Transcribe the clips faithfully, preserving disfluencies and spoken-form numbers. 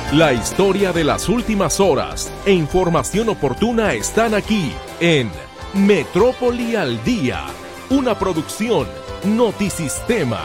La historia de las últimas horas e información oportuna están aquí en Metrópoli al Día, una producción Notisistema.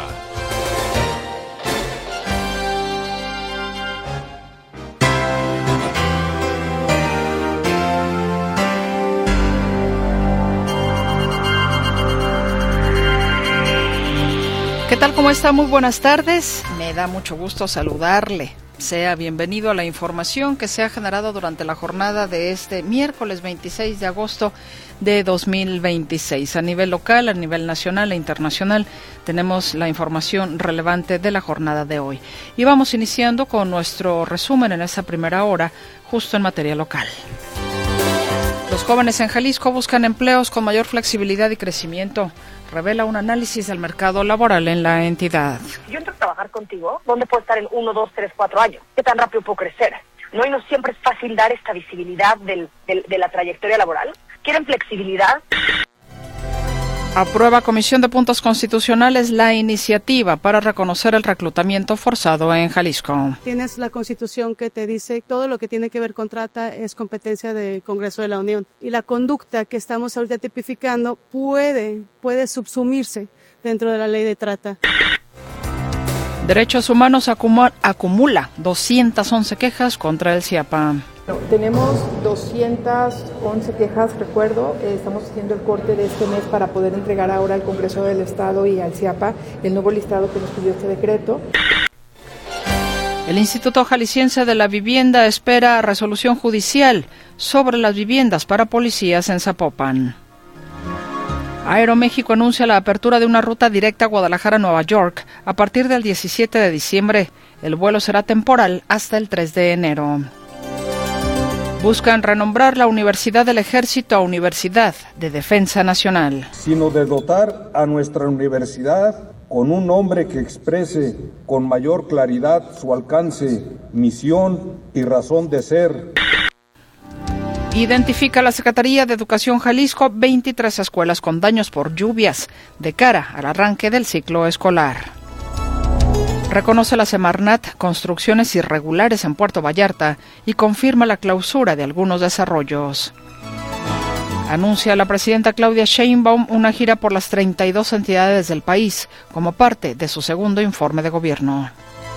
¿Qué tal? ¿Cómo está? Muy buenas tardes. Me da mucho gusto saludarle. Sea bienvenido a la información que se ha generado durante la jornada de este miércoles veintiséis de agosto de dos mil veintiséis. A nivel local, a nivel nacional e internacional, tenemos la información relevante de la jornada de hoy. Y vamos iniciando con nuestro resumen en esta primera hora, justo en materia local. Los jóvenes en Jalisco buscan empleos con mayor flexibilidad y crecimiento, revela un análisis del mercado laboral en la entidad. Yo entro a trabajar contigo, ¿dónde puedo estar en uno, dos, tres, cuatro años? ¿Qué tan rápido puedo crecer? ¿No? Y no siempre es fácil dar esta visibilidad del, del, de la trayectoria laboral. ¿Quieren flexibilidad? Aprueba Comisión de Puntos Constitucionales la iniciativa para reconocer el reclutamiento forzado en Jalisco. Tienes la Constitución que te dice todo lo que tiene que ver con trata es competencia del Congreso de la Unión. Y la conducta que estamos ahorita tipificando puede, puede subsumirse dentro de la ley de trata. Derechos Humanos acumula, acumula doscientas once quejas contra el CIAPA. No, tenemos doscientas once quejas, recuerdo, eh, estamos haciendo el corte de este mes para poder entregar ahora al Congreso del Estado y al CIAPA el nuevo listado que nos pidió este decreto. El Instituto Jalisciense de la Vivienda espera resolución judicial sobre las viviendas para policías en Zapopan. Aeroméxico anuncia la apertura de una ruta directa a Guadalajara-Nueva York a partir del diecisiete de diciembre. El vuelo será temporal hasta el tres de enero. Buscan renombrar la Universidad del Ejército a Universidad de Defensa Nacional. Sino de dotar a nuestra universidad con un nombre que exprese con mayor claridad su alcance, misión y razón de ser. Identifica la Secretaría de Educación Jalisco veintitrés escuelas con daños por lluvias de cara al arranque del ciclo escolar. Reconoce la Semarnat construcciones irregulares en Puerto Vallarta y confirma la clausura de algunos desarrollos. Anuncia la presidenta Claudia Sheinbaum una gira por las treinta y dos entidades del país como parte de su segundo informe de gobierno.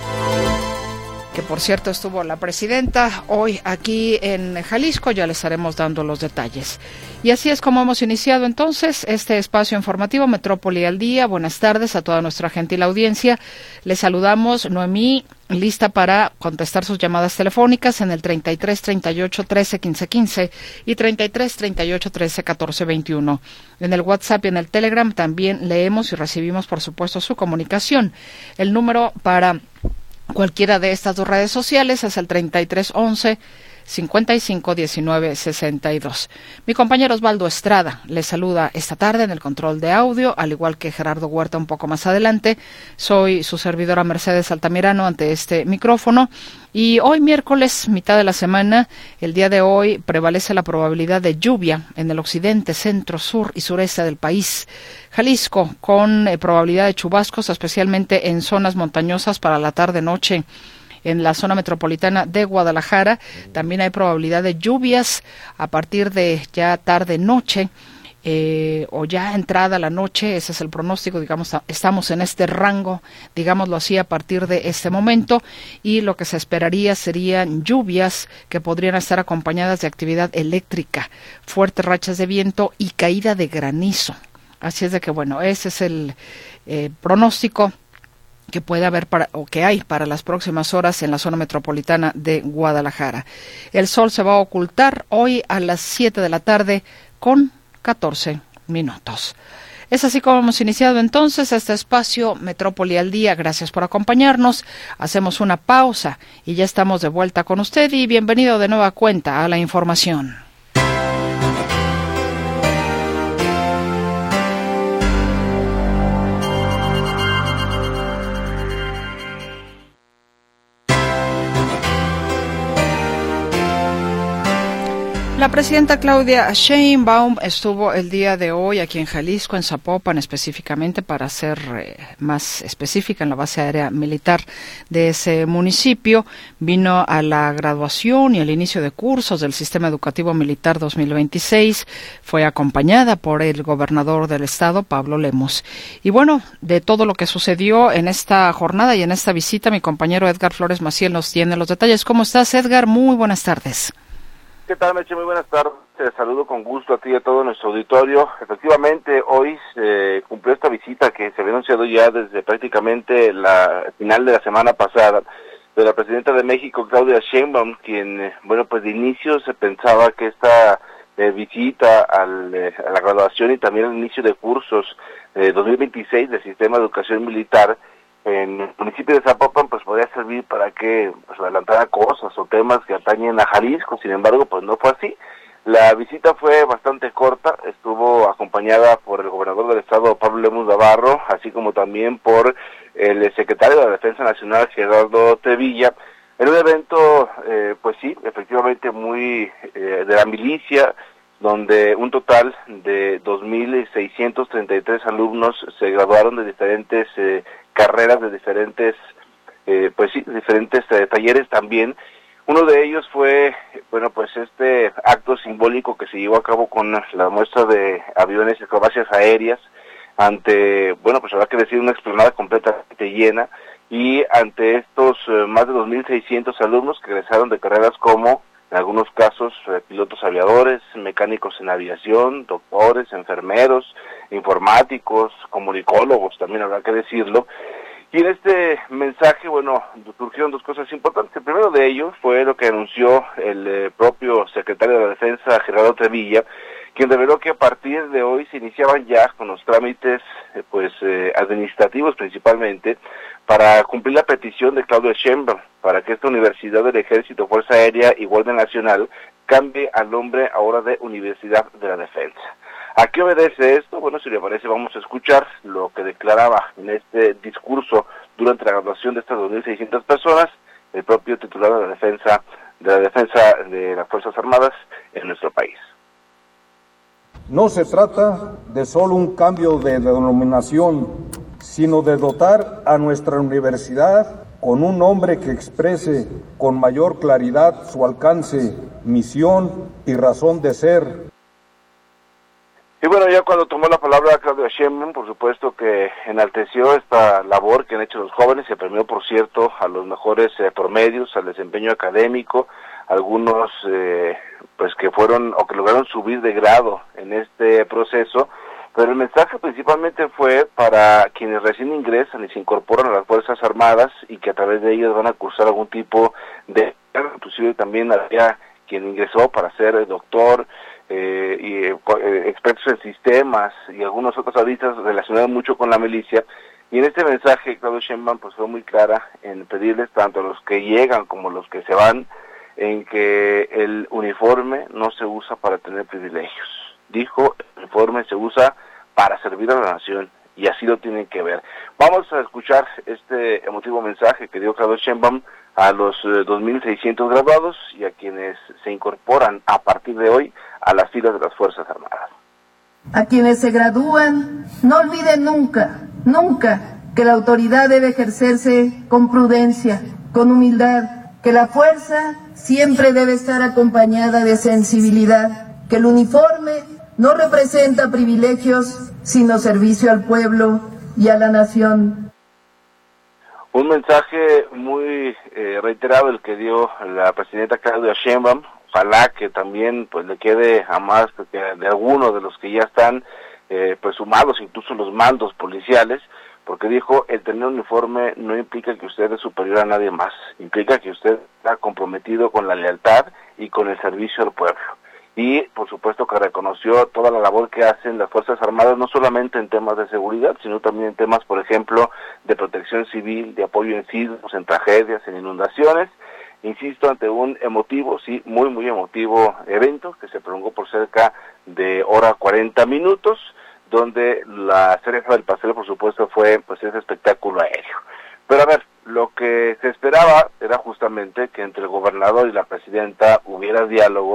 Que por cierto estuvo la presidenta hoy aquí en Jalisco, ya les estaremos dando los detalles. Y así es como hemos iniciado entonces este espacio informativo Metrópoli al Día. Buenas tardes a toda nuestra gentil audiencia. Les saludamos, Noemí, lista para contestar sus llamadas telefónicas en el treinta y tres, treinta y ocho, trece, quince, quince y treinta y tres, treinta y ocho, trece, catorce, veintiuno. En el WhatsApp y en el Telegram también leemos y recibimos, por supuesto, su comunicación. El número para cualquiera de estas dos redes sociales es el treinta y tres, once, cincuenta y cinco, diecinueve, sesenta y dos. Mi compañero Osvaldo Estrada les saluda esta tarde en el control de audio, al igual que Gerardo Huerta un poco más adelante. Soy su servidora Mercedes Altamirano ante este micrófono. Y hoy miércoles, mitad de la semana, el día de hoy prevalece la probabilidad de lluvia en el occidente, centro, sur y sureste del país. Jalisco, con eh, probabilidad de chubascos, especialmente en zonas montañosas para la tarde-noche. En la zona metropolitana de Guadalajara también hay probabilidad de lluvias a partir de ya tarde-noche. Eh, o ya entrada la noche, ese es el pronóstico, digamos, estamos en este rango, digámoslo así, a partir de este momento, y lo que se esperaría serían lluvias que podrían estar acompañadas de actividad eléctrica, fuertes rachas de viento y caída de granizo. Así es de que, bueno, ese es el eh, pronóstico que puede haber para, o que hay para las próximas horas en la zona metropolitana de Guadalajara. El sol se va a ocultar hoy a las siete de la tarde con catorce minutos. Es así como hemos iniciado entonces este espacio Metrópoli al Día. Gracias por acompañarnos. Hacemos una pausa y ya estamos de vuelta con usted y bienvenido de nueva cuenta a la información. La presidenta Claudia Sheinbaum estuvo el día de hoy aquí en Jalisco, en Zapopan específicamente, para ser eh, más específica, en la base aérea militar de ese municipio. Vino a la graduación y el inicio de cursos del Sistema Educativo Militar dos mil veintiséis. Fue acompañada por el gobernador del estado, Pablo Lemos. Y bueno, de todo lo que sucedió en esta jornada y en esta visita, mi compañero Edgar Flores Maciel nos tiene los detalles. ¿Cómo estás, Edgar? Muy buenas tardes. ¿Qué tal, Meche? Muy buenas tardes. Te saludo con gusto a ti y a todo nuestro auditorio. Efectivamente, hoy se cumplió esta visita que se había anunciado ya desde prácticamente la final de la semana pasada de la presidenta de México, Claudia Sheinbaum, quien, bueno, pues de inicio se pensaba que esta eh, visita al, eh, a la graduación y también al inicio de cursos eh, dos mil veintiséis del Sistema de Educación Militar en el municipio de Zapopan, pues podría servir para que pues, adelantara cosas o temas que atañen a Jalisco. Sin embargo, pues no fue así. La visita fue bastante corta, estuvo acompañada por el gobernador del estado, Pablo Lemos Navarro, así como también por el secretario de la Defensa Nacional, Gerardo Tevilla, en un evento, eh, pues sí, efectivamente muy eh, de la milicia, donde un total de dos mil seiscientos treinta y tres alumnos se graduaron de diferentes eh, carreras, de diferentes, eh, pues sí, diferentes eh, talleres también. Uno de ellos fue, bueno, pues este acto simbólico que se llevó a cabo con la muestra de aviones y acrobacias aéreas ante, bueno, pues habrá que decir, una explanada completamente llena, y ante estos eh, más de dos mil seiscientos alumnos que egresaron de carreras como, en algunos casos, eh, pilotos aviadores, mecánicos en aviación, doctores, enfermeros, informáticos, comunicólogos, también habrá que decirlo. Y en este mensaje, bueno, surgieron dos cosas importantes. El primero de ellos fue lo que anunció el eh, propio secretario de la Defensa, Gerardo Tevilla, quien reveló que a partir de hoy se iniciaban ya con los trámites eh, pues eh, administrativos principalmente para cumplir la petición de Claudia Sheinbaum para que esta Universidad del Ejército, Fuerza Aérea y Guardia Nacional cambie al nombre ahora de Universidad de la Defensa. ¿A qué obedece esto? Bueno, si le parece, vamos a escuchar lo que declaraba en este discurso durante la graduación de estas dos mil seiscientas personas el propio titular de la defensa de la defensa de las Fuerzas Armadas en nuestro país. No se trata de solo un cambio de denominación, sino de dotar a nuestra universidad con un nombre que exprese con mayor claridad su alcance, misión y razón de ser. Y bueno, ya cuando tomó la palabra Claudia Sheinbaum, por supuesto que enalteció esta labor que han hecho los jóvenes, se premió, por cierto, a los mejores eh, promedios, al desempeño académico, algunos eh, pues que fueron o que lograron subir de grado en este proceso, pero el mensaje principalmente fue para quienes recién ingresan y se incorporan a las Fuerzas Armadas y que a través de ellos van a cursar algún tipo de, inclusive también había quien ingresó para ser doctor, Eh, y eh, expertos en sistemas y algunos otros auditores relacionados mucho con la milicia. Y en este mensaje Claudia Sheinbaum pues fue muy clara en pedirles tanto a los que llegan como a los que se van en que el uniforme no se usa para tener privilegios. Dijo, el uniforme se usa para servir a la nación y así lo tienen que ver. Vamos a escuchar este emotivo mensaje que dio Claudia Sheinbaum a los eh, dos mil seiscientos graduados y a quienes se incorporan a partir de hoy a las filas de las Fuerzas Armadas. A quienes se gradúan, no olviden nunca, nunca, que la autoridad debe ejercerse con prudencia, con humildad, que la fuerza siempre debe estar acompañada de sensibilidad, que el uniforme no representa privilegios, sino servicio al pueblo y a la nación. Un mensaje muy eh, reiterado el que dio la presidenta Claudia Sheinbaum. Ojalá que también pues le quede a más de, de algunos de los que ya están eh, pues sumados, incluso los mandos policiales, porque dijo, el tener un uniforme no implica que usted es superior a nadie más, implica que usted está comprometido con la lealtad y con el servicio al pueblo. Y por supuesto que reconoció toda la labor que hacen las Fuerzas Armadas, no solamente en temas de seguridad, sino también en temas, por ejemplo, de protección civil, de apoyo en sismos, en tragedias, en inundaciones. Insisto, ante un emotivo, sí, muy, muy emotivo evento que se prolongó por cerca de hora cuarenta minutos, donde la cereja del pastel, por supuesto, fue pues ese espectáculo aéreo. Pero a ver, lo que se esperaba era justamente que entre el gobernador y la presidenta hubiera diálogo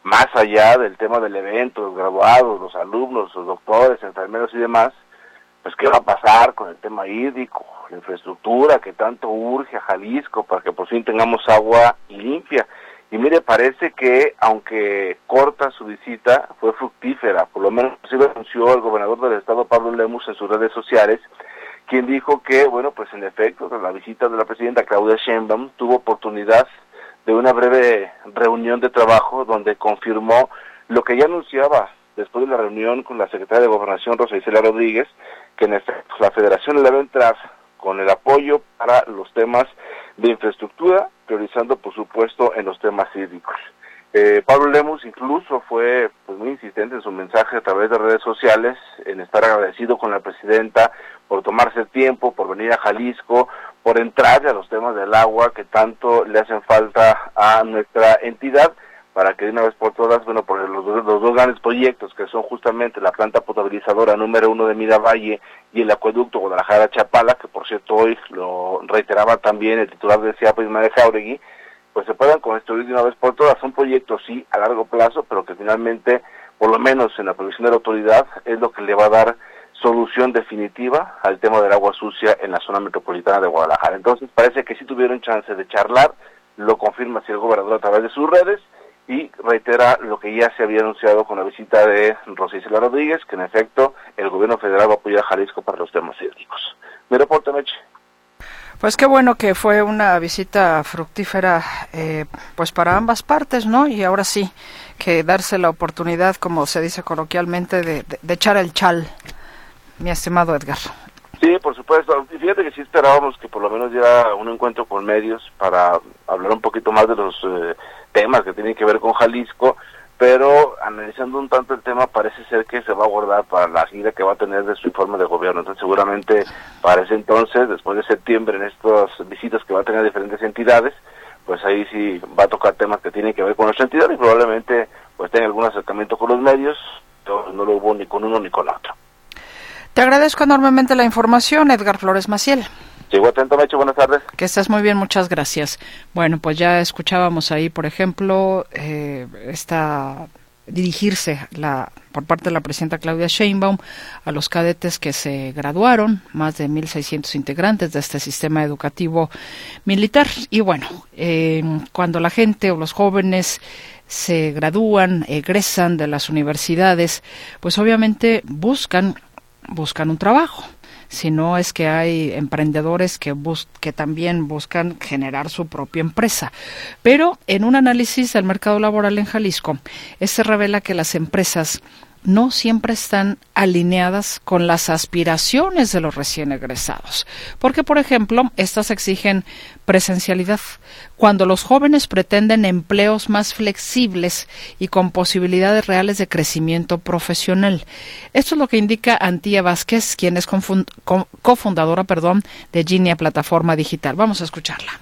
más allá del tema del evento, los graduados, los alumnos, los doctores, enfermeros y demás, pues qué va a pasar con el tema hídrico, la infraestructura que tanto urge a Jalisco para que por fin tengamos agua limpia. Y mire, parece que aunque corta su visita, fue fructífera, por lo menos así lo anunció el gobernador del estado, Pablo Lemus, en sus redes sociales, quien dijo que, bueno, pues en efecto, tras la visita de la presidenta Claudia Sheinbaum, tuvo oportunidad de una breve reunión de trabajo donde confirmó lo que ya anunciaba después de la reunión con la secretaria de Gobernación, Rosa Isela Rodríguez, que en efecto la federación le va a entrar con el apoyo para los temas de infraestructura, priorizando por supuesto en los temas hídricos. Eh, Pablo Lemus incluso fue pues muy insistente en su mensaje a través de redes sociales, en estar agradecido con la presidenta por tomarse el tiempo, por venir a Jalisco, por entrarle a los temas del agua que tanto le hacen falta a nuestra entidad, para que de una vez por todas, bueno, por los, los dos grandes proyectos que son justamente la planta potabilizadora número uno de Miravalle y el acueducto Guadalajara-Chapala, que por cierto hoy lo reiteraba también el titular del C I A P, Ismael Jáuregui, pues se puedan construir de una vez por todas. Son proyectos sí a largo plazo, pero que finalmente, por lo menos en la previsión de la autoridad, es lo que le va a dar solución definitiva al tema del agua sucia en la zona metropolitana de Guadalajara. Entonces parece que sí tuvieron chance de charlar, lo confirma así el gobernador a través de sus redes, y reitera lo que ya se había anunciado con la visita de Rosa Isela Rodríguez, que en efecto el gobierno federal va a apoyar a Jalisco para los temas hídricos. Mi reporte, Meche. Pues qué bueno que fue una visita fructífera eh, pues para ambas partes, ¿no? Y ahora sí, que darse la oportunidad, como se dice coloquialmente, de, de, de echar el chal, mi estimado Edgar. Sí, por supuesto. Y fíjate que sí esperábamos que por lo menos diera un encuentro con medios para hablar un poquito más de los eh, temas que tienen que ver con Jalisco, pero analizando un tanto el tema parece ser que se va a guardar para la gira que va a tener de su informe de gobierno. Entonces seguramente para ese entonces, después de septiembre, en estas visitas que va a tener diferentes entidades, pues ahí sí va a tocar temas que tienen que ver con nuestra entidad y probablemente pues tenga algún acercamiento con los medios. Entonces, no lo hubo ni con uno ni con otro. Te agradezco enormemente la información, Edgar Flores Maciel. Sigo atento, Meche, buenas tardes. Que estés muy bien, muchas gracias. Bueno, pues ya escuchábamos ahí, por ejemplo, eh, esta dirigirse la por parte de la presidenta Claudia Sheinbaum a los cadetes que se graduaron, más de mil seiscientos integrantes de este sistema educativo militar. Y bueno, eh, cuando la gente o los jóvenes se gradúan, egresan de las universidades, pues obviamente buscan buscan un trabajo. Si no es que hay emprendedores que, bus que también buscan generar su propia empresa. Pero en un análisis del mercado laboral en Jalisco, se revela que las empresas no siempre están alineadas con las aspiraciones de los recién egresados. Porque, por ejemplo, estas exigen presencialidad, cuando los jóvenes pretenden empleos más flexibles y con posibilidades reales de crecimiento profesional. Esto es lo que indica Antía Vázquez, quien es cofundadora, perdón, de Ginia Plataforma Digital. Vamos a escucharla.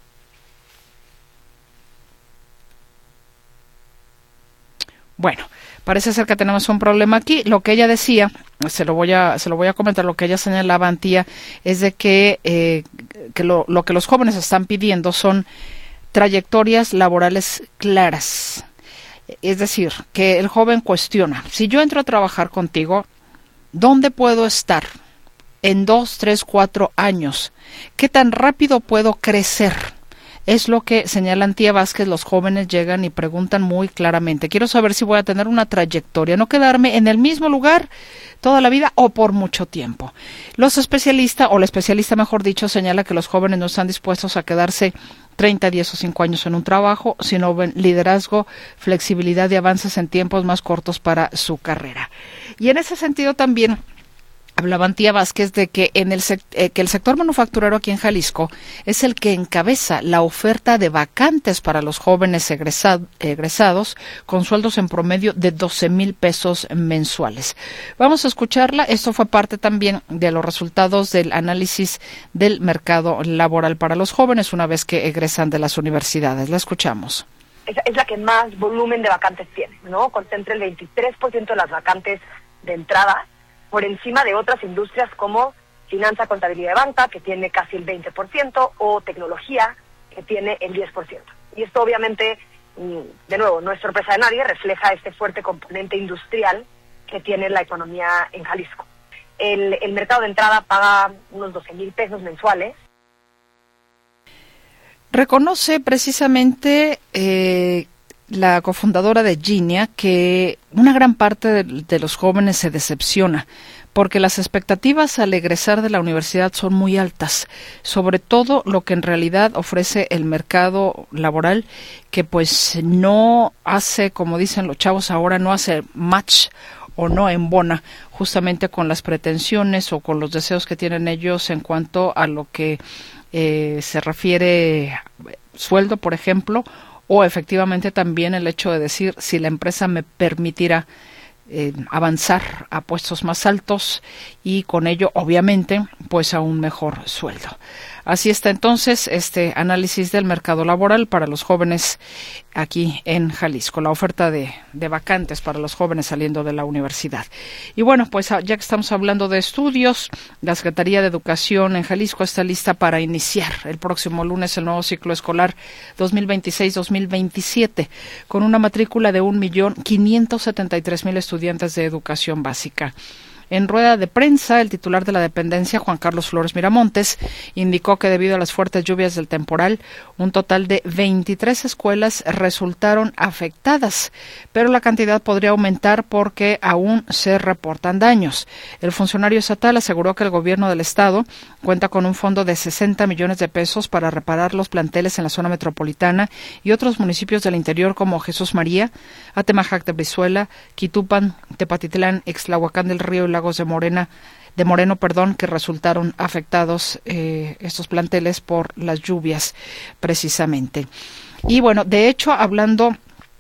Bueno, parece ser que tenemos un problema aquí. Lo que ella decía, se lo voy a, se lo voy a comentar, lo que ella señalaba, Antía, es de que, eh, que lo, lo que los jóvenes están pidiendo son trayectorias laborales claras. Es decir, que el joven cuestiona, si yo entro a trabajar contigo, ¿dónde puedo estar en dos, tres, cuatro años? ¿Qué tan rápido puedo crecer? Es lo que señala Antía Vázquez, los jóvenes llegan y preguntan muy claramente, quiero saber si voy a tener una trayectoria, no quedarme en el mismo lugar toda la vida o por mucho tiempo. Los especialistas, o la especialista mejor dicho, señala que los jóvenes no están dispuestos a quedarse treinta, diez o cinco años en un trabajo, sino ven liderazgo, flexibilidad y avances en tiempos más cortos para su carrera. Y en ese sentido también hablaba Antía Vázquez de que, en el sec eh, que el sector manufacturero aquí en Jalisco es el que encabeza la oferta de vacantes para los jóvenes egresad egresados con sueldos en promedio de doce mil pesos mensuales. Vamos a escucharla. Esto fue parte también de los resultados del análisis del mercado laboral para los jóvenes una vez que egresan de las universidades. La escuchamos. Es, es la que más volumen de vacantes tiene, ¿no? Concentra el veintitrés por ciento de las vacantes de entrada, por encima de otras industrias como finanza, contabilidad de banca, que tiene casi el veinte por ciento, o tecnología, que tiene el diez por ciento. Y esto obviamente de nuevo, no es sorpresa de nadie, refleja este fuerte componente industrial que tiene la economía en Jalisco. El, el mercado de entrada paga unos doce mil pesos mensuales. Reconoce precisamente eh, la cofundadora de Ginia que una gran parte de, de los jóvenes se decepciona porque las expectativas al egresar de la universidad son muy altas, sobre todo lo que en realidad ofrece el mercado laboral, que pues no hace, como dicen los chavos ahora, no hace match o no embona justamente con las pretensiones o con los deseos que tienen ellos en cuanto a lo que eh, se refiere sueldo, por ejemplo, o efectivamente también el hecho de decir si la empresa me permitirá Eh, avanzar a puestos más altos y con ello obviamente pues a un mejor sueldo. Así está entonces este análisis del mercado laboral para los jóvenes aquí en Jalisco, la oferta de, de vacantes para los jóvenes saliendo de la universidad. Y bueno, pues ya que estamos hablando de estudios, la Secretaría de Educación en Jalisco está lista para iniciar el próximo lunes el nuevo ciclo escolar dos mil veintiséis dos mil veintisiete con una matrícula de un millón quinientos setenta y tres mil estudiantes de educación básica. En rueda de prensa, el titular de la dependencia, Juan Carlos Flores Miramontes, indicó que debido a las fuertes lluvias del temporal, un total de veintitrés escuelas resultaron afectadas, pero la cantidad podría aumentar porque aún se reportan daños. El funcionario estatal aseguró que el gobierno del estado cuenta con un fondo de sesenta millones de pesos para reparar los planteles en la zona metropolitana y otros municipios del interior como Jesús María, Atemajac de Brizuela, Quitupan, Tepatitlán, Ixtlahuacán del Río y Lagos de Morena, de Moreno, perdón, que resultaron afectados eh, estos planteles por las lluvias precisamente. Y bueno, de hecho, hablando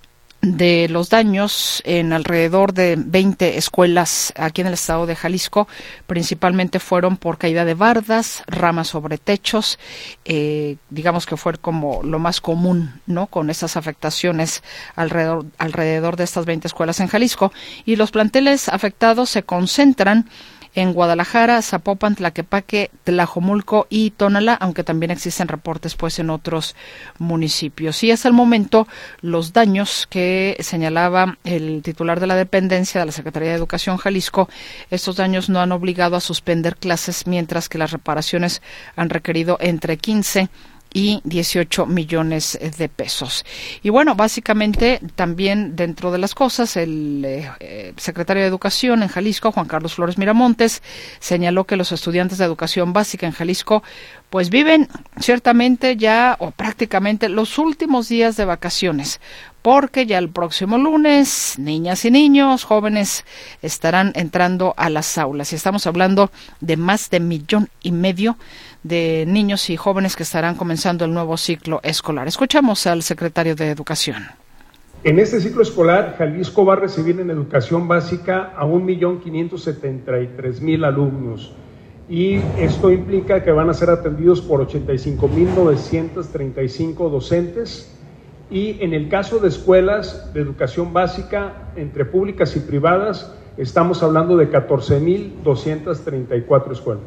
de los daños en alrededor de veinte escuelas aquí en el estado de Jalisco, principalmente fueron por caída de bardas, ramas sobre techos, eh, digamos que fue como lo más común, ¿no?, con esas afectaciones alrededor, alrededor de estas veinte escuelas en Jalisco, y los planteles afectados se concentran en Guadalajara, Zapopan, Tlaquepaque, Tlajomulco y Tonalá, aunque también existen reportes pues en otros municipios. Y hasta el momento los daños que señalaba el titular de la dependencia de la Secretaría de Educación Jalisco, estos daños no han obligado a suspender clases, mientras que las reparaciones han requerido entre quince y dieciocho millones de pesos. Y bueno, básicamente también dentro de las cosas, el eh, secretario de Educación en Jalisco, Juan Carlos Flores Miramontes, señaló que los estudiantes de educación básica en Jalisco pues viven ciertamente ya o prácticamente los últimos días de vacaciones, porque ya el próximo lunes niñas y niños, jóvenes estarán entrando a las aulas. Y estamos hablando de más de millón y medio de niños y jóvenes que estarán comenzando el nuevo ciclo escolar. Escuchamos al secretario de Educación. En este ciclo escolar, Jalisco va a recibir en educación básica a un millón quinientos setenta y tres mil alumnos, y esto implica que van a ser atendidos por ochenta y cinco mil novecientos treinta y cinco docentes, y en el caso de escuelas de educación básica entre públicas y privadas, estamos hablando de catorce mil doscientos treinta y cuatro escuelas.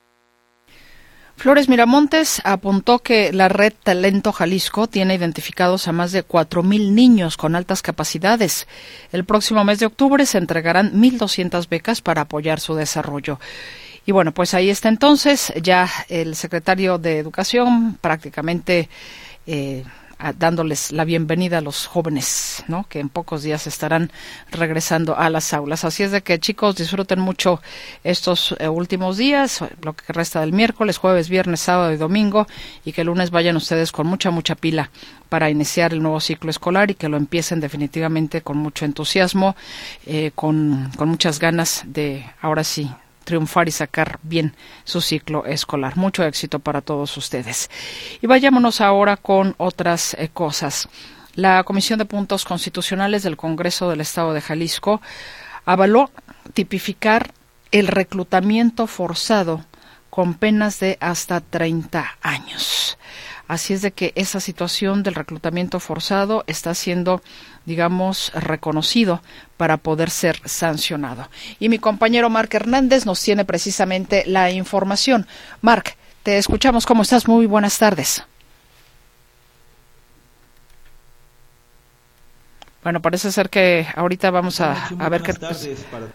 Flores Miramontes apuntó que la red Talento Jalisco tiene identificados a más de cuatro mil niños con altas capacidades. El próximo mes de octubre se entregarán mil doscientas becas para apoyar su desarrollo. Y bueno, pues ahí está entonces ya el secretario de Educación prácticamente eh, dándoles la bienvenida a los jóvenes, ¿no?, que en pocos días estarán regresando a las aulas. Así es de que, chicos, disfruten mucho estos eh, últimos días, lo que resta del miércoles, jueves, viernes, sábado y domingo, y que el lunes vayan ustedes con mucha, mucha pila para iniciar el nuevo ciclo escolar y que lo empiecen definitivamente con mucho entusiasmo, eh, con, con muchas ganas de, ahora sí, triunfar y sacar bien su ciclo escolar. Mucho éxito para todos ustedes. Y vayámonos ahora con otras eh, cosas. La Comisión de Puntos Constitucionales del Congreso del Estado de Jalisco avaló tipificar el reclutamiento forzado con penas de hasta treinta años. Así es de que esa situación del reclutamiento forzado está siendo, digamos, reconocido para poder ser sancionado. Y mi compañero Marc Hernández nos tiene precisamente la información. Marc, te escuchamos. ¿Cómo estás? Muy buenas tardes. Bueno, parece ser que ahorita vamos a, a ver qué... Tardes para...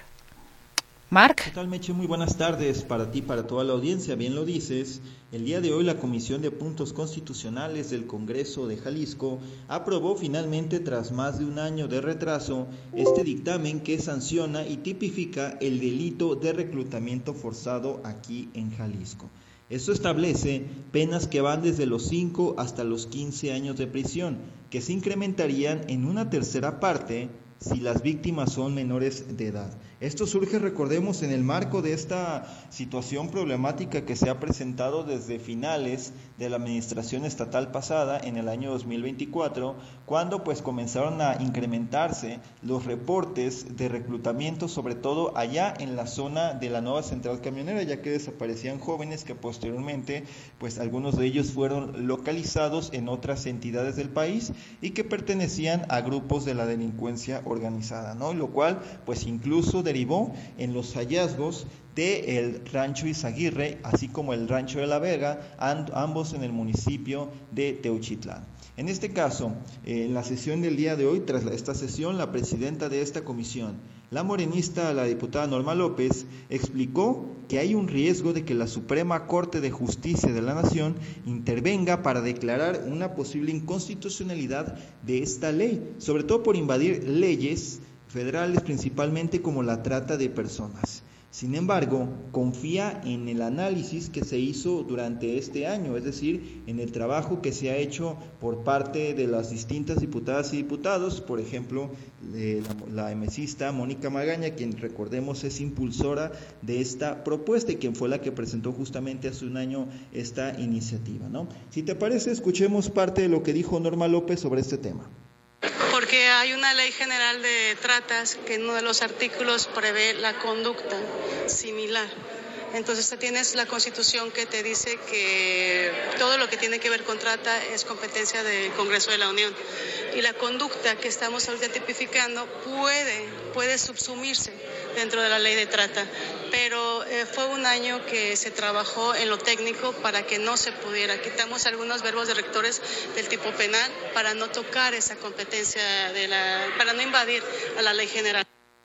Marc. ¿Qué tal, Meche? Muy buenas tardes para ti, para toda la audiencia. Bien lo dices, el día de hoy la Comisión de Puntos Constitucionales del Congreso de Jalisco aprobó finalmente, tras más de un año de retraso, este dictamen que sanciona y tipifica el delito de reclutamiento forzado aquí en Jalisco. Esto establece penas que van desde los cinco hasta los quince años de prisión, que se incrementarían en una tercera parte si las víctimas son menores de edad. Esto surge, recordemos, en el marco de esta situación problemática que se ha presentado desde finales de la administración estatal pasada, en el año dos mil veinticuatro, cuando pues comenzaron a incrementarse los reportes de reclutamiento, sobre todo allá en la zona de la nueva central camionera, ya que desaparecían jóvenes que posteriormente, pues algunos de ellos fueron localizados en otras entidades del país y que pertenecían a grupos de la delincuencia organizada, ¿no? Lo cual, pues incluso derivó en los hallazgos del Rancho Izaguirre, así como el Rancho de la Vega, ambos en el municipio de Teuchitlán. En este caso, en la sesión del día de hoy, tras esta sesión, la presidenta de esta comisión, la morenista, la diputada Norma López, explicó que hay un riesgo de que la Suprema Corte de Justicia de la Nación intervenga para declarar una posible inconstitucionalidad de esta ley, sobre todo por invadir leyes federales, principalmente como la trata de personas. Sin embargo, confía en el análisis que se hizo durante este año, es decir, en el trabajo que se ha hecho por parte de las distintas diputadas y diputados, por ejemplo, de la, la emesista Mónica Magaña, quien recordemos es impulsora de esta propuesta y quien fue la que presentó justamente hace un año esta iniciativa, ¿no? Si te parece, escuchemos parte de lo que dijo Norma López sobre este tema. Porque hay una ley general de tratas que en uno de los artículos prevé la conducta similar. Entonces tienes la Constitución que te dice que todo lo que tiene que ver con trata es competencia del Congreso de la Unión. Y la conducta que estamos ahorita tipificando puede, puede subsumirse dentro de la ley de trata. Pero eh, fue un año que se trabajó en lo técnico para que no se pudiera. Quitamos algunos verbos de rectores del tipo penal para no tocar esa competencia, de la, para no invadir a la ley general.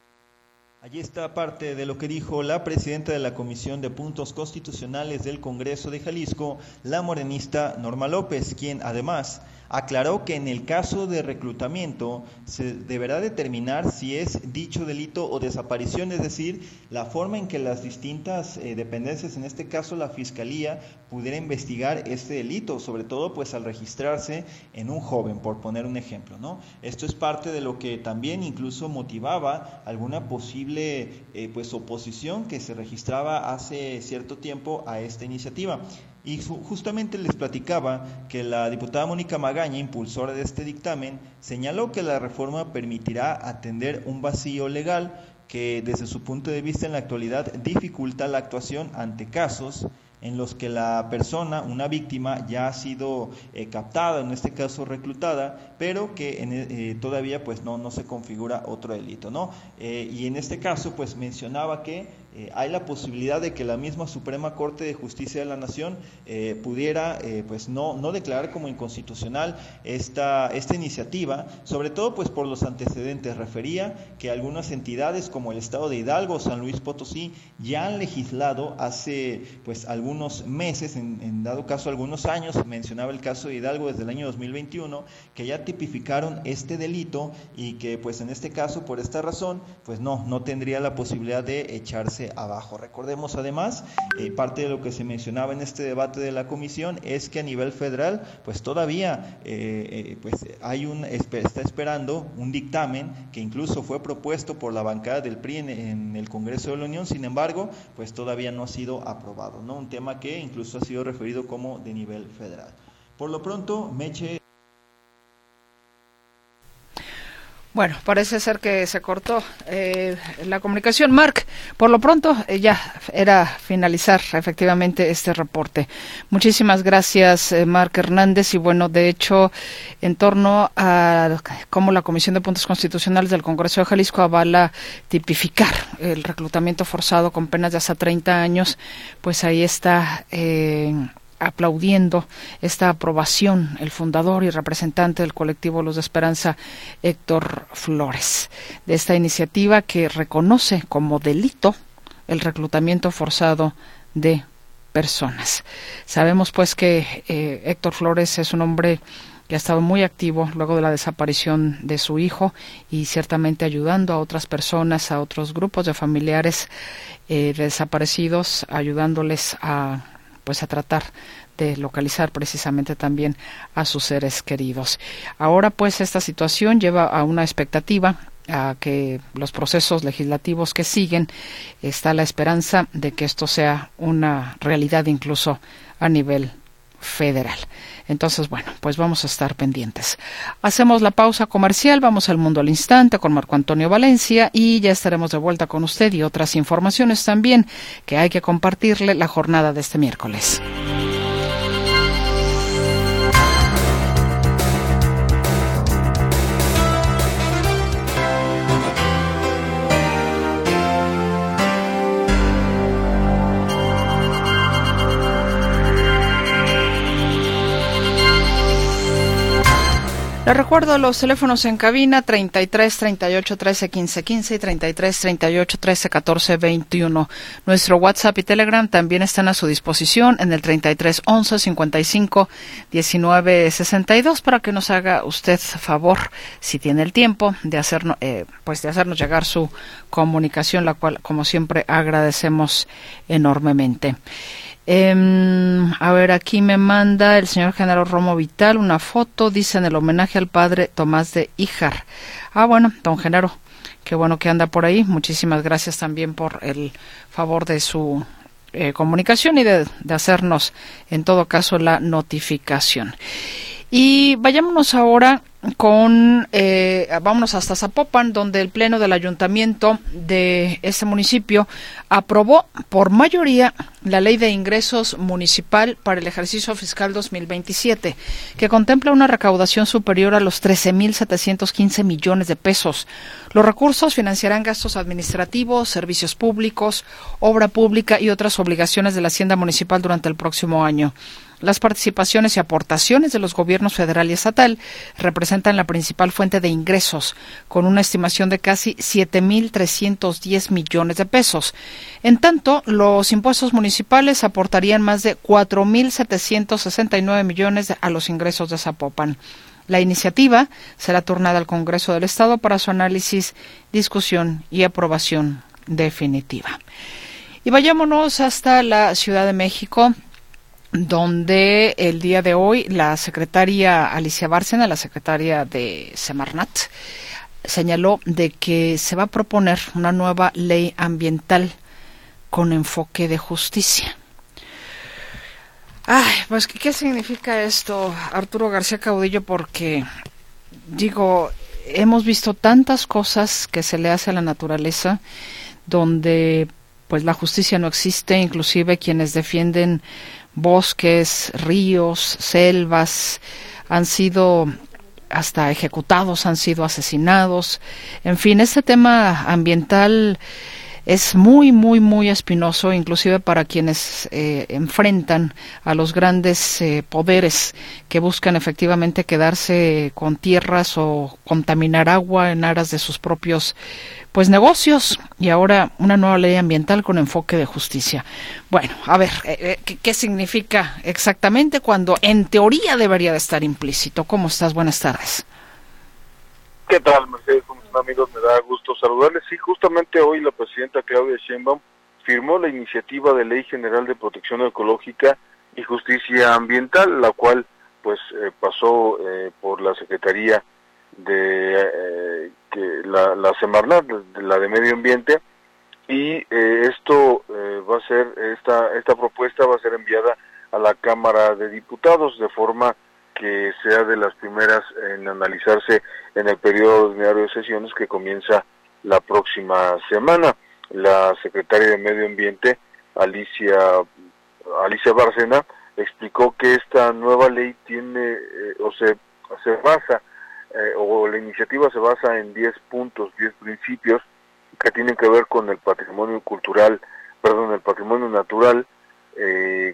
Allí está parte de lo que dijo la presidenta de la Comisión de Puntos Constitucionales del Congreso de Jalisco, la morenista Norma López, quien además aclaró que en el caso de reclutamiento se deberá determinar si es dicho delito o desaparición, es decir, la forma en que las distintas eh, dependencias, en este caso la Fiscalía, pudiera investigar este delito, sobre todo pues al registrarse en un joven, por poner un ejemplo, ¿no? Esto es parte de lo que también incluso motivaba alguna posible eh, pues oposición que se registraba hace cierto tiempo a esta iniciativa. Y justamente les platicaba que la diputada Mónica Magaña, impulsora de este dictamen, señaló que la reforma permitirá atender un vacío legal que desde su punto de vista en la actualidad dificulta la actuación ante casos en los que la persona, una víctima, ya ha sido eh, captada, en este caso reclutada, pero que en, eh, todavía pues no, no se configura otro delito, ¿no? Eh, y en este caso pues mencionaba que Eh, hay la posibilidad de que la misma Suprema Corte de Justicia de la Nación eh, pudiera eh, pues no, no declarar como inconstitucional esta, esta iniciativa, sobre todo pues por los antecedentes. Refería que algunas entidades como el Estado de Hidalgo, San Luis Potosí, ya han legislado hace pues algunos meses, en, en dado caso algunos años, mencionaba el caso de Hidalgo desde el año dos mil veintiuno, que ya tipificaron este delito y que pues en este caso por esta razón pues no, no tendría la posibilidad de echarse abajo. Recordemos además, eh, parte de lo que se mencionaba en este debate de la comisión es que a nivel federal pues todavía eh, eh, pues hay un está esperando un dictamen que incluso fue propuesto por la bancada del P R I en, en el Congreso de la Unión, sin embargo pues todavía no ha sido aprobado, ¿no? Un tema que incluso ha sido referido como de nivel federal. Por lo pronto, Meche. Bueno, parece ser que se cortó eh, la comunicación. Marc, por lo pronto eh, ya era finalizar efectivamente este reporte. Muchísimas gracias, eh, Marc Hernández. Y bueno, de hecho, en torno a cómo la Comisión de Puntos Constitucionales del Congreso de Jalisco avala tipificar el reclutamiento forzado con penas de hasta treinta años, pues ahí está... Eh, aplaudiendo esta aprobación el fundador y representante del colectivo Luz de Esperanza, Héctor Flores, de esta iniciativa que reconoce como delito el reclutamiento forzado de personas. Sabemos pues que eh, Héctor Flores es un hombre que ha estado muy activo luego de la desaparición de su hijo y ciertamente ayudando a otras personas, a otros grupos de familiares eh, de desaparecidos, ayudándoles a pues a tratar de localizar precisamente también a sus seres queridos. Ahora pues esta situación lleva a una expectativa, a que los procesos legislativos que siguen, está la esperanza de que esto sea una realidad incluso a nivel federal. Entonces, bueno, pues vamos a estar pendientes. Hacemos la pausa comercial, vamos al Mundo al Instante con Marco Antonio Valencia y ya estaremos de vuelta con usted y otras informaciones también que hay que compartirle la jornada de este miércoles. Les recuerdo los teléfonos en cabina treinta y tres, treinta y ocho, trece, quince, quince y treinta y tres, treinta y ocho, trece, catorce, veintiuno. Nuestro WhatsApp y Telegram también están a su disposición en el treinta y tres, once, cincuenta y cinco, diecinueve, sesenta y dos para que nos haga usted favor, si tiene el tiempo, de hacernos, eh, pues de hacernos llegar su comunicación, la cual, como siempre, agradecemos enormemente. Eh, a ver, aquí me manda el señor Genaro Romo Vital una foto, dice en el homenaje al padre Tomás de Híjar. Ah, bueno, don Genaro, qué bueno que anda por ahí. Muchísimas gracias también por el favor de su eh, comunicación y de, de hacernos, en todo caso, la notificación. Y vayámonos ahora con, eh, vámonos hasta Zapopan, donde el Pleno del Ayuntamiento de este municipio aprobó por mayoría la Ley de Ingresos Municipal para el ejercicio fiscal dos mil veintisiete, que contempla una recaudación superior a los trece mil setecientos quince millones de pesos. Los recursos financiarán gastos administrativos, servicios públicos, obra pública y otras obligaciones de la Hacienda Municipal durante el próximo año. Las participaciones y aportaciones de los gobiernos federal y estatal representan la principal fuente de ingresos, con una estimación de casi siete mil trescientos diez millones de pesos. En tanto, los impuestos municipales aportarían más de cuatro mil setecientos sesenta y nueve millones a los ingresos de Zapopan. La iniciativa será turnada al Congreso del Estado para su análisis, discusión y aprobación definitiva. Y vayámonos hasta la Ciudad de México, donde el día de hoy la secretaria Alicia Bárcena, la secretaria de Semarnat, señaló de que se va a proponer una nueva ley ambiental con enfoque de justicia. Ay, pues, ¿qué significa esto, Arturo García Caudillo? Porque, digo, hemos visto tantas cosas que se le hace a la naturaleza, donde, pues, la justicia no existe, inclusive quienes defienden bosques, ríos, selvas, han sido hasta ejecutados, han sido asesinados. En fin, este tema ambiental es muy, muy, muy espinoso, inclusive para quienes eh, enfrentan a los grandes eh, poderes que buscan efectivamente quedarse con tierras o contaminar agua en aras de sus propios pues negocios. Y ahora una nueva ley ambiental con enfoque de justicia. Bueno, a ver, eh, ¿qué, ¿qué significa exactamente cuando en teoría debería de estar implícito? ¿Cómo estás? Buenas tardes. ¿Qué tal, Mercedes? ¿Cómo están, amigos? Me da gusto saludarles. Sí, justamente hoy la presidenta Claudia Sheinbaum firmó la iniciativa de Ley General de Protección Ecológica y Justicia Ambiental, la cual pues eh, pasó eh, por la Secretaría de eh, que la, la Semarnat, la de Medio Ambiente, y eh, esto eh, va a ser, esta, esta propuesta va a ser enviada a la Cámara de Diputados de forma que sea de las primeras en analizarse en el periodo ordinario de sesiones que comienza la próxima semana. La secretaria de Medio Ambiente, Alicia, Alicia Bárcena, explicó que esta nueva ley tiene, eh, o se, se basa, eh, o la iniciativa se basa en diez puntos, diez principios que tienen que ver con el patrimonio cultural, perdón, el patrimonio natural, eh,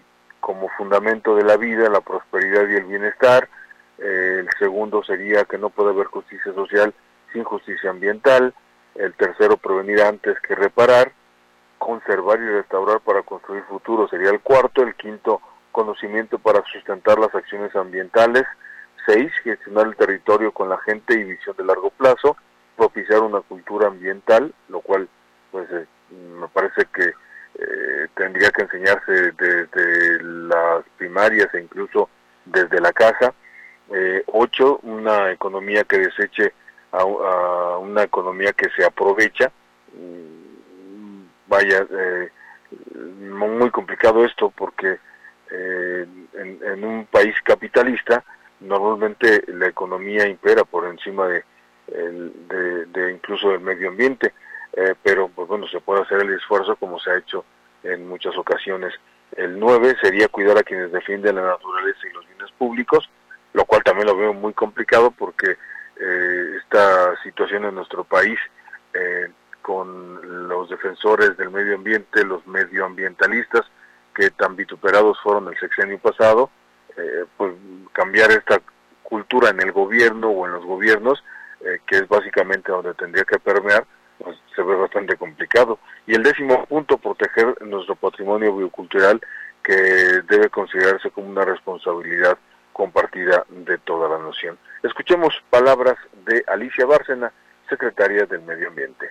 como fundamento de la vida, la prosperidad y el bienestar. Eh, el segundo sería que no puede haber justicia social sin justicia ambiental. El tercero, prevenir antes que reparar. Conservar y restaurar para construir futuro sería el cuarto. El quinto, conocimiento para sustentar las acciones ambientales. Seis, gestionar el territorio con la gente y visión de largo plazo. Propiciar una cultura ambiental, lo cual pues eh, me parece que eh, tendría que enseñarse desde las primarias e incluso desde la casa. Eh, ocho, una economía que deseche a, a una economía que se aprovecha. Vaya, eh, muy complicado esto porque eh, en, en un país capitalista normalmente la economía impera por encima de, de, de incluso del medio ambiente, eh, pero pues bueno, se puede hacer el esfuerzo como se ha hecho en muchas ocasiones. El nueve sería cuidar a quienes defienden la naturaleza y los bienes públicos, lo cual también lo veo muy complicado porque eh, esta situación en nuestro país eh, con los defensores del medio ambiente, los medioambientalistas que tan vituperados fueron el sexenio pasado, eh, pues cambiar esta cultura en el gobierno o en los gobiernos, eh, que es básicamente donde tendría que permear, pues se ve bastante complicado. Y el décimo punto, proteger nuestro patrimonio biocultural, que debe considerarse como una responsabilidad compartida de toda la nación. Escuchemos palabras de Alicia Bárcena, secretaria del Medio Ambiente.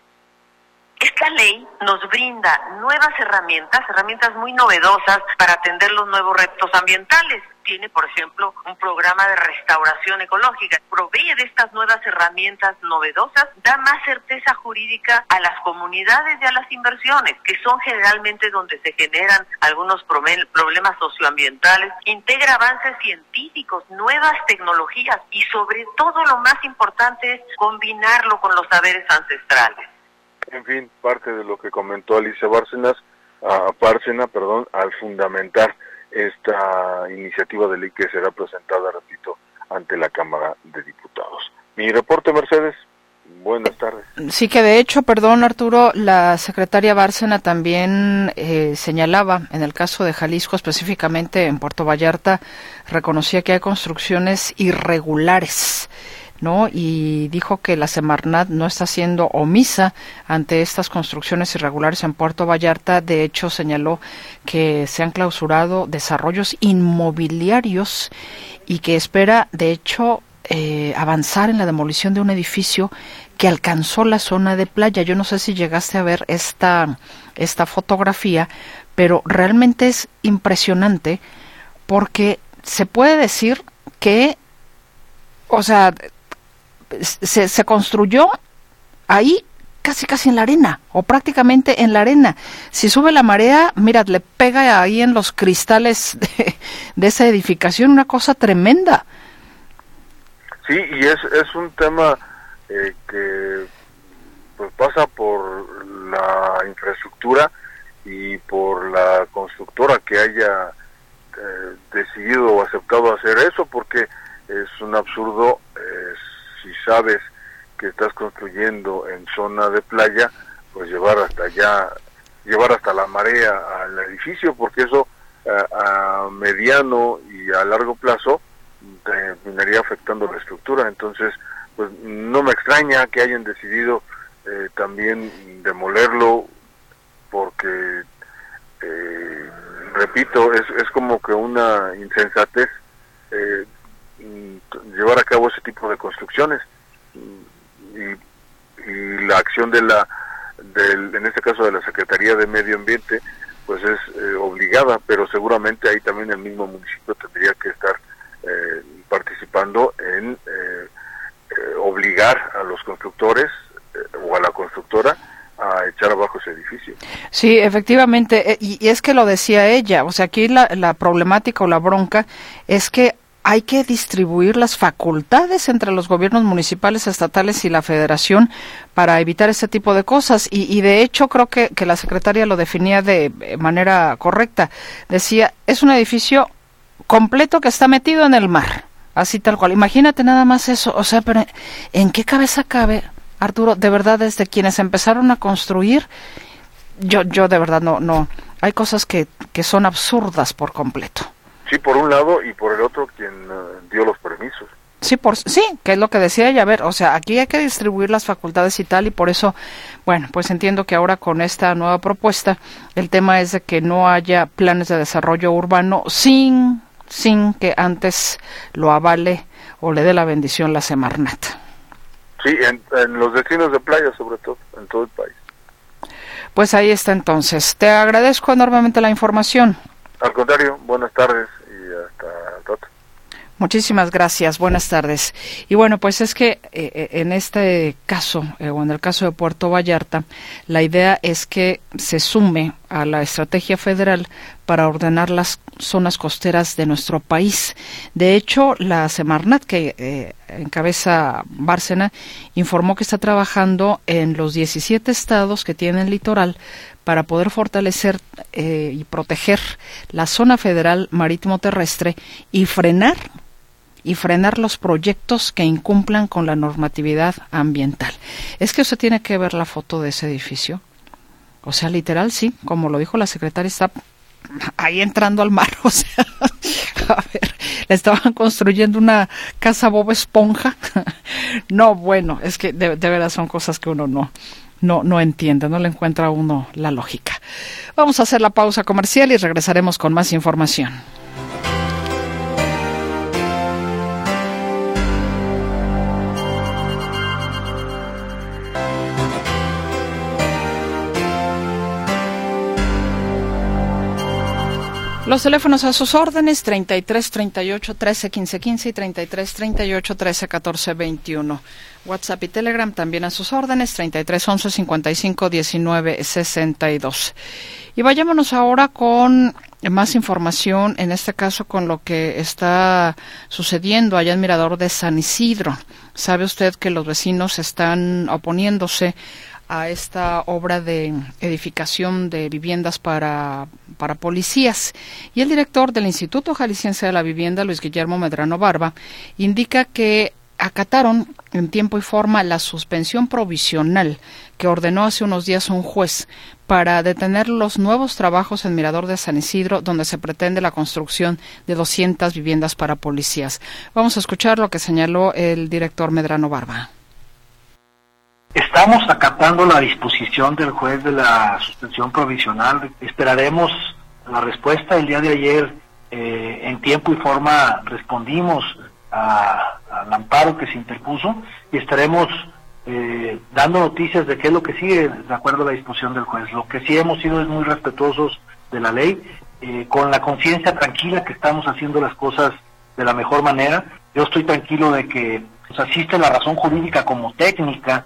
Esta ley nos brinda nuevas herramientas, herramientas muy novedosas para atender los nuevos retos ambientales. Tiene, por ejemplo, un programa de restauración ecológica. Provee de estas nuevas herramientas novedosas, da más certeza jurídica a las comunidades y a las inversiones, que son generalmente donde se generan algunos problemas socioambientales. Integra avances científicos, nuevas tecnologías y sobre todo lo más importante es combinarlo con los saberes ancestrales. En fin, parte de lo que comentó Alicia Bárcenas, uh, Bárcena, perdón, al fundamentar esta iniciativa de ley que será presentada, repito, ante la Cámara de Diputados. Mi reporte, Mercedes. Buenas tardes. Sí, que de hecho, perdón Arturo, la secretaria Bárcena también eh, señalaba, en el caso de Jalisco, específicamente en Puerto Vallarta, reconocía que hay construcciones irregulares, ¿no? Y dijo que la Semarnat no está siendo omisa ante estas construcciones irregulares en Puerto Vallarta. De hecho, señaló que se han clausurado desarrollos inmobiliarios y que espera, de hecho, eh, avanzar en la demolición de un edificio que alcanzó la zona de playa. Yo no sé si llegaste a ver esta, esta fotografía, pero realmente es impresionante porque se puede decir que, o sea, Se, se construyó ahí casi casi en la arena, o prácticamente en la arena. Si sube la marea, mirad, le pega ahí en los cristales de, de esa edificación, una cosa tremenda. Sí, y es, es un tema eh, que pues pasa por la infraestructura y por la constructora que haya eh, decidido o aceptado hacer eso, porque es un absurdo. eh, Si sabes que estás construyendo en zona de playa, pues llevar hasta allá, llevar hasta la marea al edificio, porque eso a, a mediano y a largo plazo terminaría afectando la estructura. Entonces, pues no me extraña que hayan decidido eh, también demolerlo, porque, eh, repito, es, es como que una insensatez eh, llevar a cabo ese tipo de construcciones y, y la acción de la del, en este caso de la Secretaría de Medio Ambiente pues es eh, obligada, pero seguramente ahí también el mismo municipio tendría que estar eh, participando en eh, eh, obligar a los constructores eh, o a la constructora a echar abajo ese edificio. Sí, efectivamente, y, y es que lo decía ella, o sea, aquí la, la problemática o la bronca es que hay que distribuir las facultades entre los gobiernos municipales, estatales y la federación para evitar este tipo de cosas. Y, y de hecho creo que, que la secretaria lo definía de manera correcta. Decía, es un edificio completo que está metido en el mar, así tal cual. Imagínate nada más eso. O sea, pero ¿en qué cabeza cabe, Arturo? De verdad, desde quienes empezaron a construir, yo, yo de verdad no, no, hay cosas que, que son absurdas por completo. Sí, por un lado, y por el otro quien uh, dio los permisos. Sí, por, sí, que es lo que decía ella, a ver, o sea, aquí hay que distribuir las facultades y tal, y por eso, bueno, pues entiendo que ahora con esta nueva propuesta, el tema es de que no haya planes de desarrollo urbano sin, sin que antes lo avale o le dé la bendición la Semarnat. Sí, en, en los destinos de playa sobre todo, en todo el país. Pues ahí está entonces. Te agradezco enormemente la información. Al contrario, buenas tardes y hasta el rato. Muchísimas gracias, buenas tardes. Y bueno, pues es que eh, en este caso, eh, o en el caso de Puerto Vallarta, la idea es que se sume a la estrategia federal para ordenar las zonas costeras de nuestro país. De hecho, la Semarnat, que eh, encabeza Bárcena, informó que está trabajando en los diecisiete estados que tienen litoral para poder fortalecer eh, y proteger la zona federal marítimo terrestre y frenar y frenar los proyectos que incumplan con la normatividad ambiental. Es que usted tiene que ver la foto de ese edificio. O sea, literal, sí, como lo dijo la secretaria, está ahí entrando al mar. O sea, a ver, le estaban construyendo una casa Bob Esponja. No, bueno, es que de, de verdad son cosas que uno no, no, no entiende, no le encuentra a uno la lógica. Vamos a hacer la pausa comercial y regresaremos con más información. Los teléfonos a sus órdenes, treinta y tres, treinta y ocho, trece, quince, quince y treinta y tres, treinta y ocho, trece, catorce, veintiuno. WhatsApp y Telegram también a sus órdenes, treinta y tres, once, cincuenta y cinco, diecinueve, sesenta y dos. Y vayámonos ahora con más información, en este caso con lo que está sucediendo allá en Mirador de San Isidro. Sabe usted que los vecinos están oponiéndose a esta obra de edificación de viviendas para, para policías. Y el director del Instituto Jalisciense de la Vivienda, Luis Guillermo Medrano Barba, indica que acataron en tiempo y forma la suspensión provisional que ordenó hace unos días un juez para detener los nuevos trabajos en Mirador de San Isidro, donde se pretende la construcción de doscientas viviendas para policías. Vamos a escuchar lo que señaló el director Medrano Barba. Estamos acatando la disposición del juez de la suspensión provisional. Esperaremos la respuesta. El día de ayer, eh, en tiempo y forma, respondimos a, al amparo que se interpuso y estaremos eh, dando noticias de qué es lo que sigue de acuerdo a la disposición del juez. Lo que sí hemos sido es muy respetuosos de la ley, eh, con la conciencia tranquila que estamos haciendo las cosas de la mejor manera. Yo estoy tranquilo de que nos asiste la razón jurídica como técnica.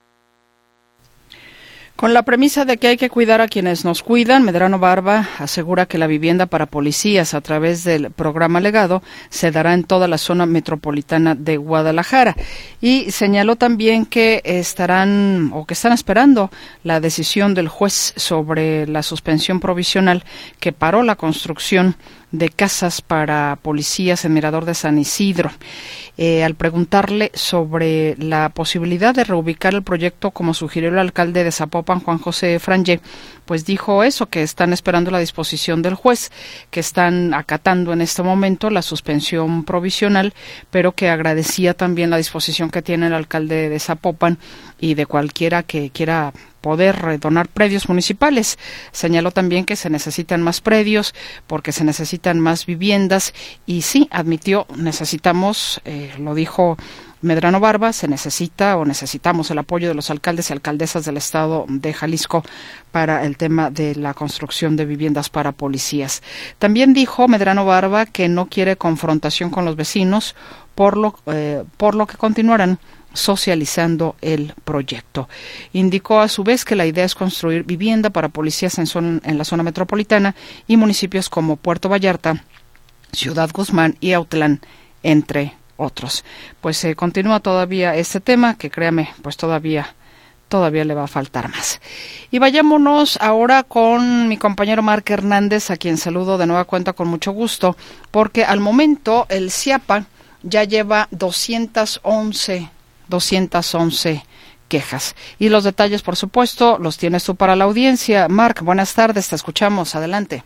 Con la premisa de que hay que cuidar a quienes nos cuidan, Medrano Barba asegura que la vivienda para policías a través del programa Legado se dará en toda la zona metropolitana de Guadalajara. Y señaló también que estarán o que están esperando la decisión del juez sobre la suspensión provisional que paró la construcción de casas para policías en Mirador de San Isidro. Eh, al preguntarle sobre la posibilidad de reubicar el proyecto como sugirió el alcalde de Zapopan, Juan José Frangé, pues dijo eso, que están esperando la disposición del juez, que están acatando en este momento la suspensión provisional, pero que agradecía también la disposición que tiene el alcalde de Zapopan y de cualquiera que quiera poder donar predios municipales. Señaló también que se necesitan más predios porque se necesitan más viviendas y sí, admitió, necesitamos, eh, lo dijo Medrano Barba, se necesita o necesitamos el apoyo de los alcaldes y alcaldesas del estado de Jalisco para el tema de la construcción de viviendas para policías. También dijo Medrano Barba que no quiere confrontación con los vecinos, por lo, eh, por lo que continuarán socializando el proyecto. Indicó a su vez que la idea es construir vivienda para policías en, zona, en la zona metropolitana y municipios como Puerto Vallarta, Ciudad Guzmán y Autlán, entre otros. Pues se eh, continúa todavía este tema, que créame, pues todavía todavía le va a faltar más. Y vayámonos ahora con mi compañero Marc Hernández, a quien saludo de nueva cuenta con mucho gusto, porque al momento el CIAPA ya lleva doscientas once quejas. Y los detalles, por supuesto, los tienes tú para la audiencia. Marc, buenas tardes, te escuchamos, adelante.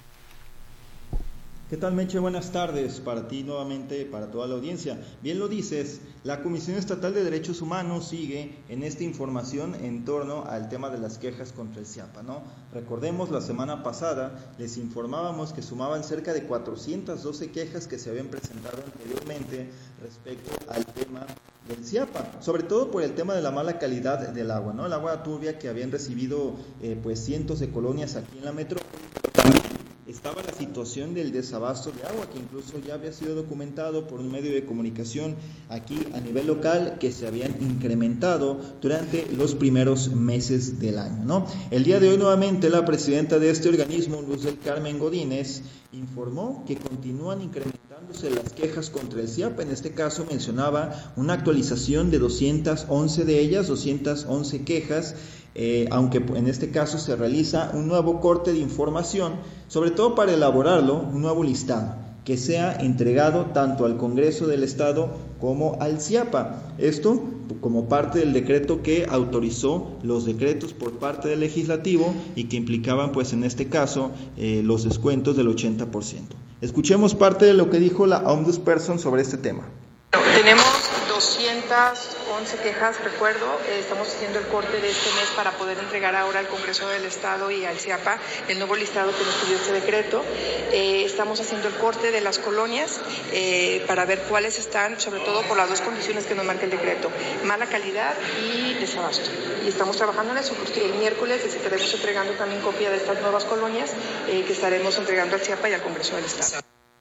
¿Qué tal, Meche? Buenas tardes para ti nuevamente, para toda la audiencia. Bien lo dices, la Comisión Estatal de Derechos Humanos sigue en esta información en torno al tema de las quejas contra el CIAPA, ¿no? Recordemos, la semana pasada les informábamos que sumaban cerca de cuatrocientas doce quejas que se habían presentado anteriormente respecto al tema del CIAPA, sobre todo por el tema de la mala calidad del agua, ¿no? El agua turbia que habían recibido eh, pues cientos de colonias aquí en la metrópoli. También estaba la situación del desabasto de agua, que incluso ya había sido documentado por un medio de comunicación aquí a nivel local, que se habían incrementado durante los primeros meses del año, ¿no? El día de hoy nuevamente la presidenta de este organismo, Luz del Carmen Godínez, informó que continúan incrementándose las quejas contra el CIAPA. En este caso mencionaba una actualización de doscientas once de ellas, doscientas once quejas, Eh, aunque en este caso se realiza un nuevo corte de información, sobre todo para elaborarlo, un nuevo listado, que sea entregado tanto al Congreso del Estado como al CIAPA. Esto como parte del decreto que autorizó los decretos por parte del Legislativo y que implicaban, pues en este caso, eh, los descuentos del ochenta por ciento. Escuchemos parte de lo que dijo la Ombudsperson sobre este tema. Tenemos doscientas once quejas, recuerdo, eh, estamos haciendo el corte de este mes para poder entregar ahora al Congreso del Estado y al CIAPA el nuevo listado que nos pidió este decreto. Eh, estamos haciendo el corte de las colonias eh, para ver cuáles están, sobre todo por las dos condiciones que nos marca el decreto, mala calidad y desabasto. Y estamos trabajando en eso, porque el miércoles les estaremos entregando también copia de estas nuevas colonias eh, que estaremos entregando al CIAPA y al Congreso del Estado.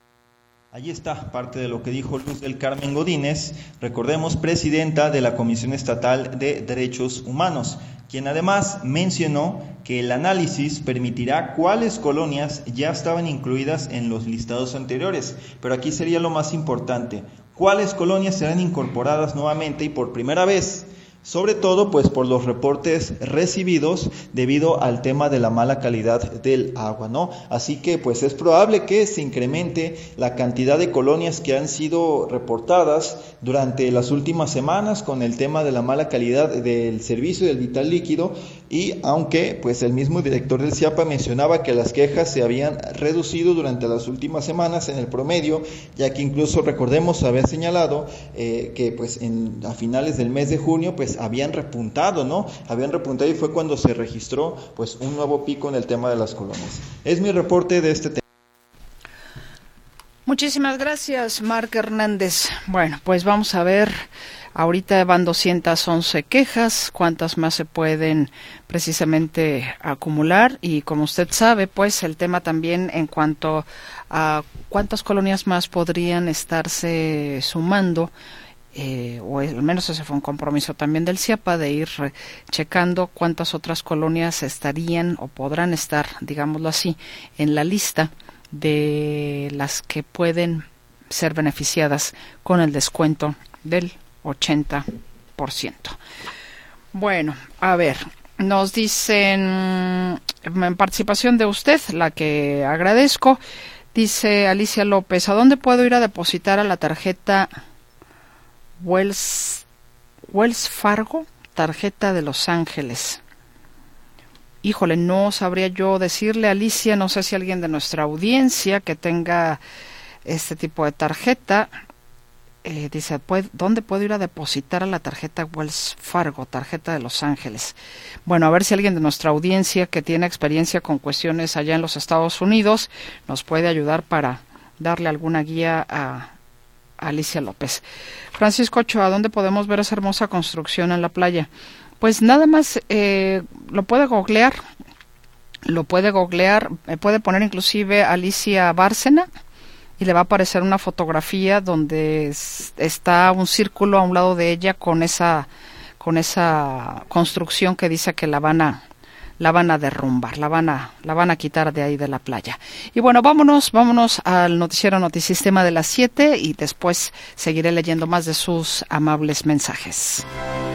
Allí está parte de lo que dijo Luz del Carmen Godínez, recordemos, presidenta de la Comisión Estatal de Derechos Humanos, quien además mencionó que el análisis permitirá cuáles colonias ya estaban incluidas en los listados anteriores, pero aquí sería lo más importante, cuáles colonias serán incorporadas nuevamente y por primera vez, sobre todo pues por los reportes recibidos debido al tema de la mala calidad del agua, ¿no? Así que pues es probable que se incremente la cantidad de colonias que han sido reportadas durante las últimas semanas con el tema de la mala calidad del servicio del vital líquido, y aunque pues el mismo director del CIAPA mencionaba que las quejas se habían reducido durante las últimas semanas en el promedio, ya que incluso recordemos había señalado eh, que pues en, a finales del mes de junio pues habían repuntado, ¿no? Habían repuntado y fue cuando se registró pues un nuevo pico en el tema de las colonias. Es mi reporte de este tema. Muchísimas gracias, Marc Hernández. Bueno, pues vamos a ver, ahorita van doscientas once quejas, cuántas más se pueden precisamente acumular, y como usted sabe, pues el tema también en cuanto a cuántas colonias más podrían estarse sumando. Eh, o al menos ese fue un compromiso también del CIAPA, de ir eh, checando cuántas otras colonias estarían o podrán estar, digámoslo así, en la lista de las que pueden ser beneficiadas con el descuento del ochenta por ciento. Bueno, a ver, nos dicen en participación de usted, la que agradezco, dice Alicia López, ¿a dónde puedo ir a depositar a la tarjeta Wells, Wells Fargo, tarjeta de Los Ángeles? Híjole, no sabría yo decirle, Alicia, no sé si alguien de nuestra audiencia que tenga este tipo de tarjeta, eh, dice, ¿dónde puedo ir a depositar a la tarjeta Wells Fargo, tarjeta de Los Ángeles? Bueno, a ver si alguien de nuestra audiencia que tiene experiencia con cuestiones allá en los Estados Unidos nos puede ayudar para darle alguna guía a Alicia López. Francisco Ochoa, ¿dónde podemos ver esa hermosa construcción en la playa? Pues nada más eh, lo puede googlear, lo puede googlear, eh, puede poner inclusive Alicia Bárcena y le va a aparecer una fotografía donde es, está un círculo a un lado de ella con esa con esa construcción que dice que la van a la van a derrumbar, la van a, la van a quitar de ahí de la playa. Y bueno, vámonos, vámonos al noticiero Notisistema de las siete y después seguiré leyendo más de sus amables mensajes.